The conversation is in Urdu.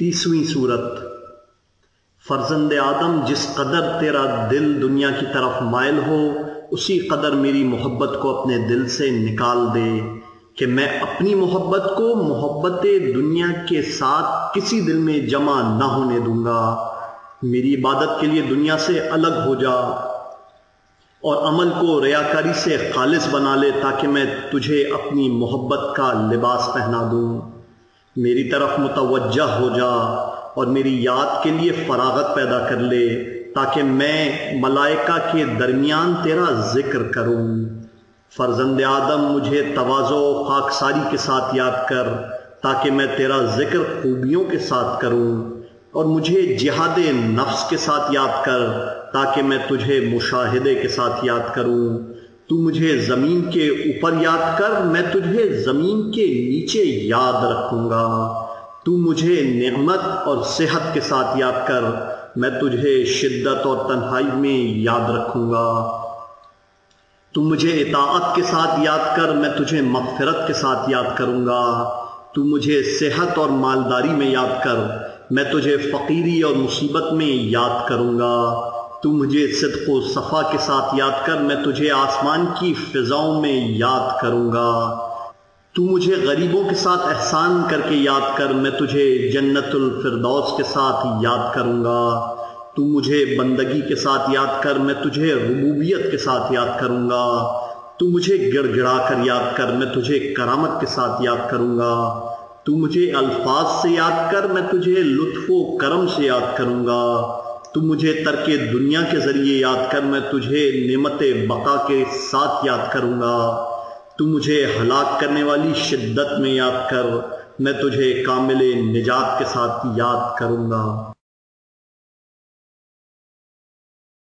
30ویں سورت۔ فرزند آدم، جس قدر تیرا دل دنیا کی طرف مائل ہو اسی قدر میری محبت کو اپنے دل سے نکال دے کہ میں اپنی محبت کو محبت دنیا کے ساتھ کسی دل میں جمع نہ ہونے دوں گا۔ میری عبادت کے لیے دنیا سے الگ ہو جا اور عمل کو ریاکاری سے خالص بنا لے تاکہ میں تجھے اپنی محبت کا لباس پہنا دوں۔ میری طرف متوجہ ہو جا اور میری یاد کے لیے فراغت پیدا کر لے تاکہ میں ملائکہ کے درمیان تیرا ذکر کروں۔ فرزند آدم، مجھے تواضع و خاکساری کے ساتھ یاد کر تاکہ میں تیرا ذکر خوبیوں کے ساتھ کروں، اور مجھے جہاد نفس کے ساتھ یاد کر تاکہ میں تجھے مشاہدے کے ساتھ یاد کروں۔ تو مجھے زمین کے اوپر یاد کر، میں تجھے زمین کے نیچے یاد رکھوں گا۔ تو مجھے نعمت اور صحت کے ساتھ یاد کر، میں تجھے شدت اور تنہائی میں یاد رکھوں گا۔ تو مجھے اطاعت کے ساتھ یاد کر، میں تجھے مغفرت کے ساتھ یاد کروں گا۔ تو مجھے صحت اور مالداری میں یاد کر، میں تجھے فقیری اور مصیبت میں یاد کروں گا۔ تو مجھے صدق و صفا کے ساتھ یاد کر، میں تجھے آسمان کی فضاؤں میں یاد کروں گا۔ تو مجھے غریبوں کے ساتھ احسان کر کے یاد کر، میں تجھے جنت الفردوس کے ساتھ یاد کروں گا۔ تو مجھے بندگی کے ساتھ یاد کر، میں تجھے ربوبیت کے ساتھ یاد کروں گا۔ تو مجھے گڑ گڑا کر یاد کر، میں تجھے کرامت کے ساتھ یاد کروں گا۔ تو مجھے الفاظ سے یاد کر، میں تجھے لطف و کرم سے یاد کروں گا۔ تو مجھے ترک دنیا کے ذریعے یاد کر، میں تجھے نعمت بقا کے ساتھ یاد کروں گا۔ تو مجھے ہلاک کرنے والی شدت میں یاد کر، میں تجھے کامل نجات کے ساتھ یاد کروں گا۔